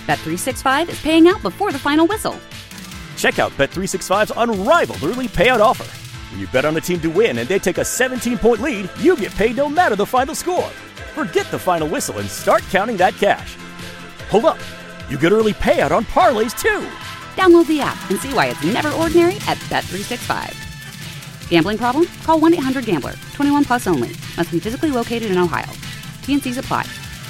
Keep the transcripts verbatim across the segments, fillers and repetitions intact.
Bet three sixty-five is paying out before the final whistle. Check out Bet three sixty-five's unrivaled early payout offer. When you bet on a team to win and they take a seventeen-point lead, you get paid no matter the final score. Forget the final whistle and start counting that cash. Hold up. You get early payout on parlays, too. Download the app and see why it's never ordinary at Bet three sixty-five. Gambling problem? Call one eight hundred gambler. twenty-one plus only. Must be physically located in Ohio. T and C's apply.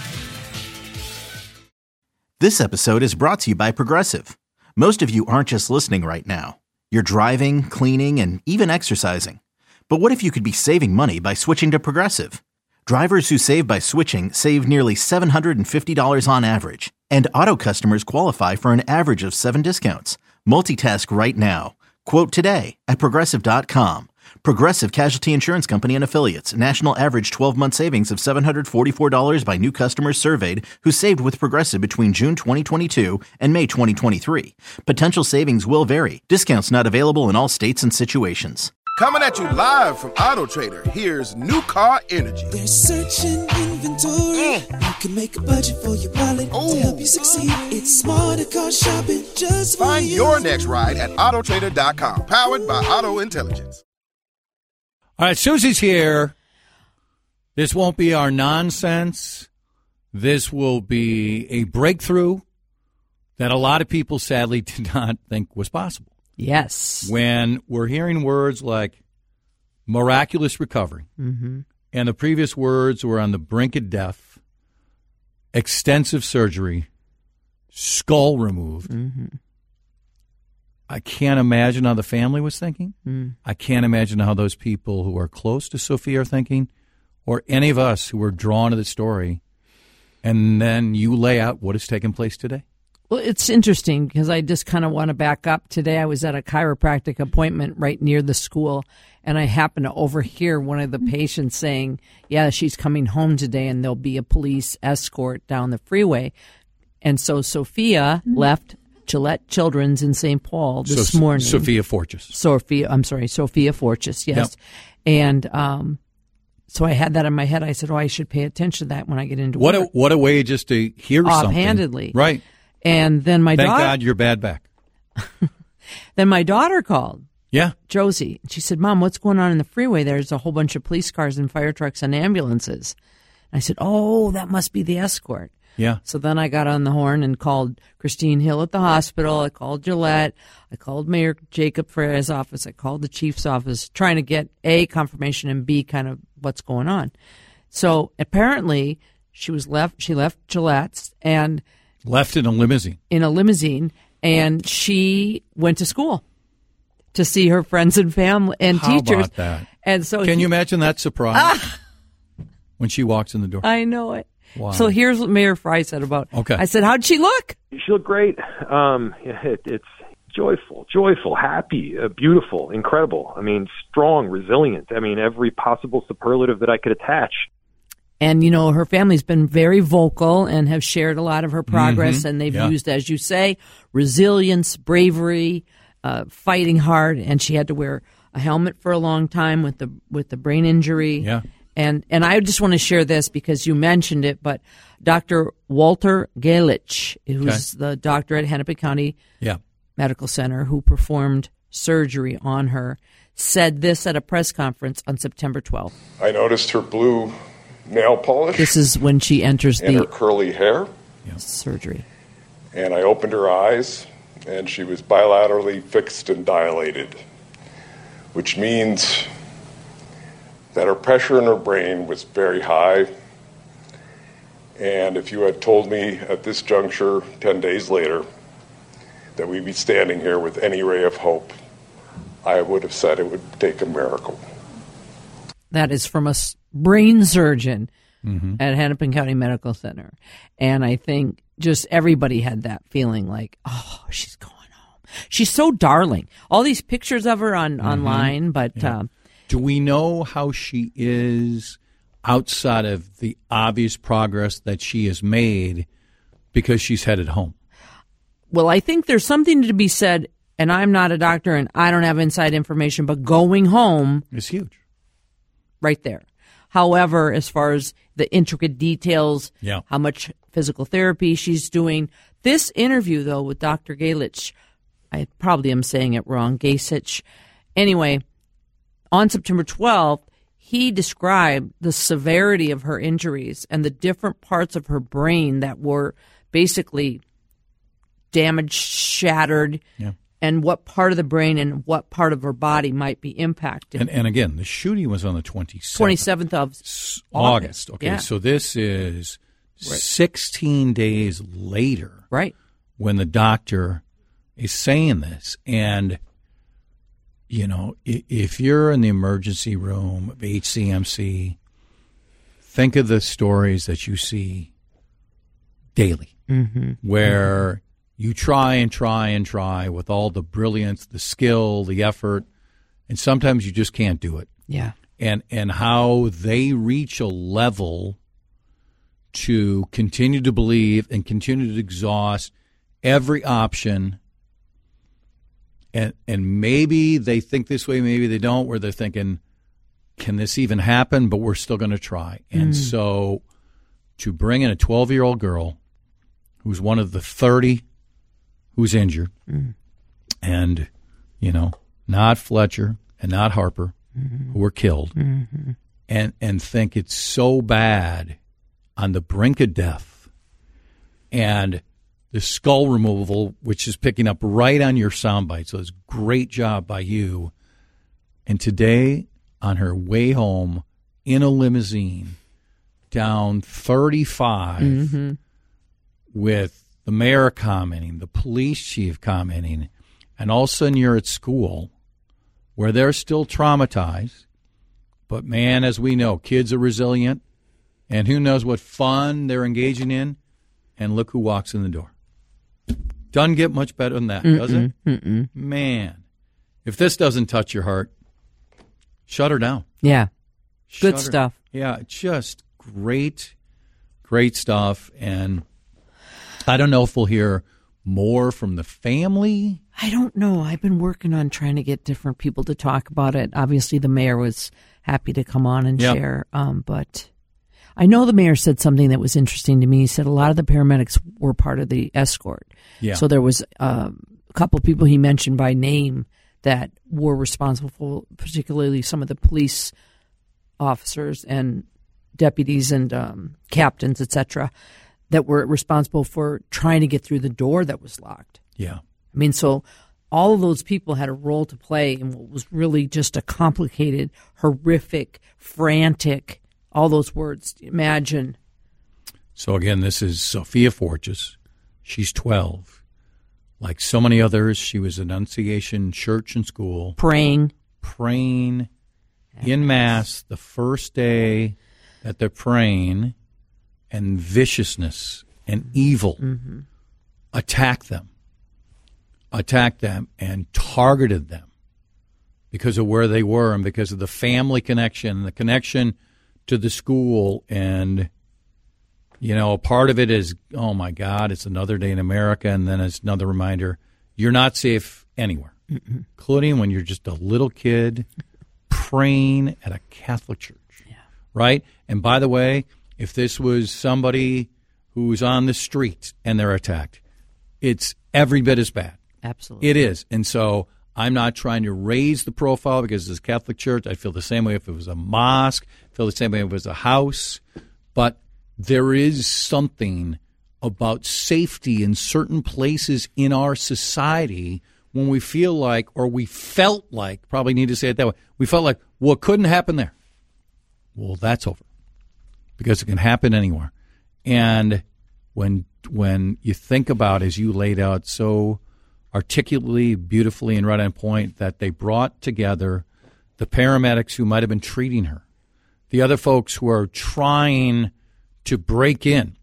This episode is brought to you by Progressive. Most of you aren't just listening right now. You're driving, cleaning, and even exercising. But what if you could be saving money by switching to Progressive? Drivers who save by switching save nearly seven hundred fifty dollars on average. And auto customers qualify for an average of seven discounts. Multitask right now. Quote today at Progressive dot com. Progressive Casualty Insurance Company and Affiliates. National average twelve-month savings of seven hundred forty-four dollars by new customers surveyed who saved with Progressive between June twenty twenty-two and May twenty twenty-three. Potential savings will vary. Discounts not available in all states and situations. Coming at you live from Auto Trader, here's New Car Energy. They're searching inventory. Mm. You can make a budget for your wallet to help you succeed. It's smarter car shopping just for Find you. your next ride at auto trader dot com. Powered by Auto Intelligence. All right, Susie's here. This won't be our nonsense. This will be a breakthrough that a lot of people sadly did not think was possible. Yes. When we're hearing words like miraculous recovery, mm-hmm. and the previous words were on the brink of death, extensive surgery, skull removed, mm-hmm. I can't imagine how the family was thinking. Mm. I can't imagine how those people who are close to Sophia are thinking, or any of us who were drawn to the story. And then you lay out what has taken place today. Well, it's interesting because I just kind of want to back up. Today I was at a chiropractic appointment right near the school, and I happened to overhear one of the patients saying, yeah, she's coming home today, and there'll be a police escort down the freeway. And so Sophia mm-hmm. left Gillette Children's in Saint Paul this so, morning. Sophia Forchess. Sophia, I'm sorry, Sophia Forchess, yes. Yep. And um, so I had that in my head. I said, oh, I should pay attention to that when I get into what work. A, what a way just to hear something. Offhandedly. Right. And then my Thank daughter. God you're bad back. Then my daughter called. Yeah. Josie. She said, Mom, what's going on in the freeway? There's a whole bunch of police cars and fire trucks and ambulances. And I said, oh, that must be the escort. Yeah. So then I got on the horn and called Christine Hill at the hospital. I called Gillette. I called Mayor Jacob Freya's office. I called the chief's office, trying to get A, confirmation, and B, kind of what's going on. So apparently she was left, she left Gillette's and left in a limousine. In a limousine, and she went to school to see her friends and family and How teachers. About that? And so Can he, you imagine that surprise ah, when she walks in the door? I know it. Wow. So here's what Mayor Fry said about it. Okay. I said, how'd she look? She looked great. Um, it, it's joyful, joyful, happy, uh, beautiful, incredible. I mean, strong, resilient. I mean, every possible superlative that I could attach. And, you know, her family's been very vocal and have shared a lot of her progress. Mm-hmm. And they've yeah. used, as you say, resilience, bravery, uh, fighting hard. And she had to wear a helmet for a long time with the with the brain injury. Yeah. And and I just want to share this because you mentioned it, but Doctor Walter Galich, who's okay. the doctor at Hennepin County yeah. Medical Center who performed surgery on her, said this at a press conference on September twelfth. I noticed her blue nail polish. This is when she enters and the her curly hair. Yeah. Surgery. And I opened her eyes, and she was bilaterally fixed and dilated, which means that her pressure in her brain was very high. And if you had told me at this juncture ten days later that we'd be standing here with any ray of hope, I would have said it would take a miracle. That is from a brain surgeon mm-hmm. at Hennepin County Medical Center. And I think just everybody had that feeling like, oh, she's going home. She's so darling. All these pictures of her on mm-hmm. online, but... Yeah. Um, Do we know how she is outside of the obvious progress that she has made because she's headed home? Well, I think there's something to be said, and I'm not a doctor and I don't have inside information, but going home is huge. Right there. However, as far as the intricate details, yeah. how much physical therapy she's doing, This interview, though, with Doctor Galich, I probably am saying it wrong, Gasich. Anyway, on September twelfth, he described the severity of her injuries and the different parts of her brain that were basically damaged, shattered, yeah. and what part of the brain and what part of her body might be impacted. And, and again, the shooting was on the twenty-seventh. twenty-seventh of August. August. Okay, yeah. so this is right. sixteen days later. Right. When the doctor is saying this. And, you know, if you're in the emergency room of H C M C, think of the stories that you see daily, mm-hmm. where mm-hmm. you try and try and try with all the brilliance, the skill, the effort, and sometimes you just can't do it. Yeah. And and how they reach a level to continue to believe and continue to exhaust every option. And and maybe they think this way, maybe they don't, where they're thinking, can this even happen? But we're still going to try. And mm. so to bring in a twelve-year-old girl who's one of the thirty who's injured, mm. and, you know, not Fletcher and not Harper, mm-hmm. who were killed, mm-hmm. and, and think it's so bad, on the brink of death, and the skull removal, which is picking up right on your soundbite. So it's a great job by you. And today, on her way home in a limousine, down thirty-five, mm-hmm. with the mayor commenting, the police chief commenting, and all of a sudden you're at school where they're still traumatized. But, man, as we know, kids are resilient, and who knows what fun they're engaging in. And look who walks in the door. Doesn't get much better than that, Mm-mm, does it? mm-mm. Man, if this doesn't touch your heart, shut her down. Yeah. Shut Good her- stuff. Yeah, just great, great stuff. And I don't know if we'll hear more from the family. I don't know. I've been working on trying to get different people to talk about it. Obviously, the mayor was happy to come on and Yep. share. Um, but I know the mayor said something that was interesting to me. He said a lot of the paramedics were part of the escort. Yeah. So there was um, a couple of people he mentioned by name that were responsible for, particularly some of the police officers and deputies and um, captains, et cetera, that were responsible for trying to get through the door that was locked. Yeah. I mean, so all of those people had a role to play in what was really just a complicated, horrific, frantic, all those words. Imagine. So, again, this is Sophia Forges. She's twelve. Like so many others, she was Annunciation Church and School. Praying. Praying in Mass the first day that they're praying, and viciousness and evil mm-hmm. attacked them. Attacked them and targeted them because of where they were and because of the family connection, the connection to the school. And, you know, part of it is, oh, my God, it's another day in America. And then it's another reminder, you're not safe anywhere, Mm-mm. including when you're just a little kid praying at a Catholic church, yeah. right? And by the way, if this was somebody who's on the street and they're attacked, it's every bit as bad. Absolutely. It is. And so I'm not trying to raise the profile because it's a Catholic church. I feel the same way if it was a mosque. I feel the same way if it was a house. But there is something about safety in certain places in our society when we feel like, or we felt like, probably need to say it that way, we felt like, well, it couldn't happen there. Well, that's over because it can happen anywhere. And when when you think about, as you laid out so articulately, beautifully, and right on point, that they brought together the paramedics who might have been treating her, the other folks who are trying to break in.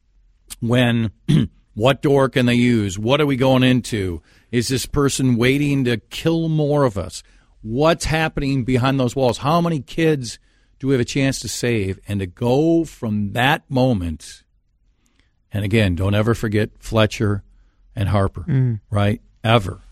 When, what door can they use? What are we going into? Is this person waiting to kill more of us? What's happening behind those walls? How many kids do we have a chance to save? And to go from that moment, and again, don't ever forget Fletcher and Harper, mm. right? Ever.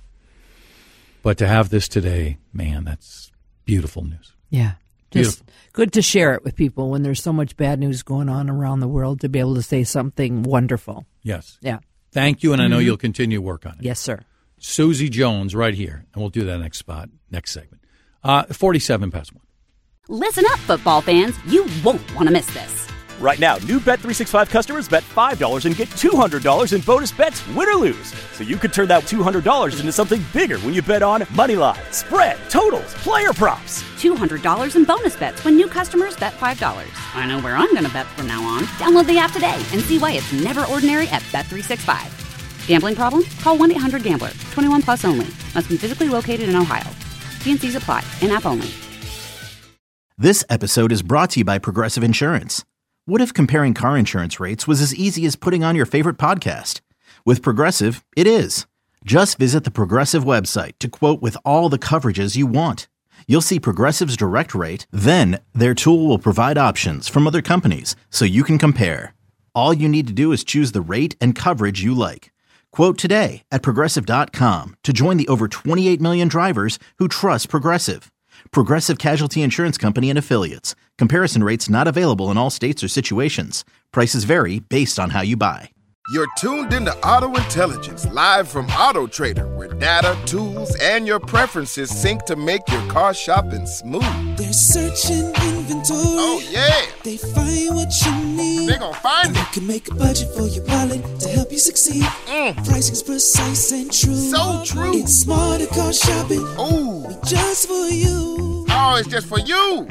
But to have this today, man, that's beautiful news. Yeah. Just Beautiful. Good to share it with people when there's so much bad news going on around the world, to be able to say something wonderful. Yes. Yeah. Thank you, and I know Mhm. you'll continue work on it. Yes, sir. Susie Jones right here, and we'll do that next spot, next segment. Uh, forty-seven past one. Listen up, football fans. You won't want to miss this. Right now, new Bet three sixty-five customers bet five dollars and get two hundred dollars in bonus bets, win or lose. So you could turn that two hundred dollars into something bigger when you bet on money line, spread, totals, player props. two hundred dollars in bonus bets when new customers bet five dollars. I know where I'm going to bet from now on. Download the app today and see why it's never ordinary at Bet three sixty-five. Gambling problem? Call one eight hundred gambler. twenty-one plus only. Must be physically located in Ohio. T N Cs apply. In-app only. This episode is brought to you by Progressive Insurance. What if comparing car insurance rates was as easy as putting on your favorite podcast? With Progressive, it is. Just visit the Progressive website to quote with all the coverages you want. You'll see Progressive's direct rate, then their tool will provide options from other companies so you can compare. All you need to do is choose the rate and coverage you like. Quote today at Progressive dot com to join the over twenty-eight million drivers who trust Progressive. Progressive Casualty Insurance Company and Affiliates. Comparison rates not available in all states or situations. Prices vary based on how you buy. You're tuned into Auto Intelligence, live from Auto Trader, where data, tools, and your preferences sync to make your car shopping smooth. They're searching inventory. Oh, yeah. They find what you need. They gon' find You it. can make a budget for your wallet to help you succeed. Mm. Pricing's precise and true. So true. It's smarter car shopping. Ooh. Just for you. Oh, it's just for you.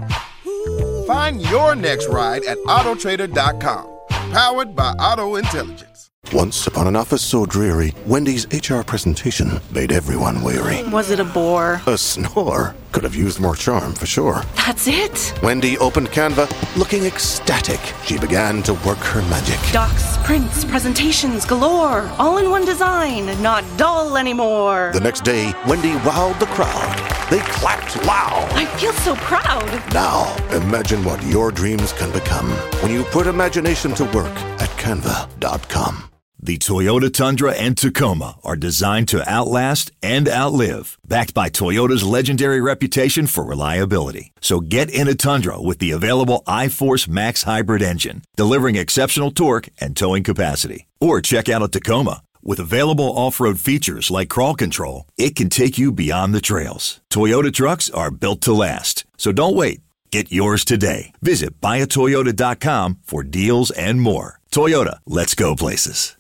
Find your next ride at Auto Trader dot com. Powered by Auto Intelligence. Once upon an office so dreary, Wendy's H R presentation made everyone weary. Was it a bore? A snore could have used more charm for sure. That's it? Wendy opened Canva, looking ecstatic. She began to work her magic. Docs, prints, presentations galore, all in one design, not dull anymore. The next day, Wendy wowed the crowd. They clapped loud. I feel so proud. Now, imagine what your dreams can become when you put imagination to work at canva dot com. The Toyota Tundra and Tacoma are designed to outlast and outlive, backed by Toyota's legendary reputation for reliability. So get in a Tundra with the available iForce Max hybrid engine, delivering exceptional torque and towing capacity. Or check out a Tacoma. With available off-road features like crawl control, it can take you beyond the trails. Toyota trucks are built to last. So don't wait. Get yours today. Visit buy a toyota dot com for deals and more. Toyota, let's go places.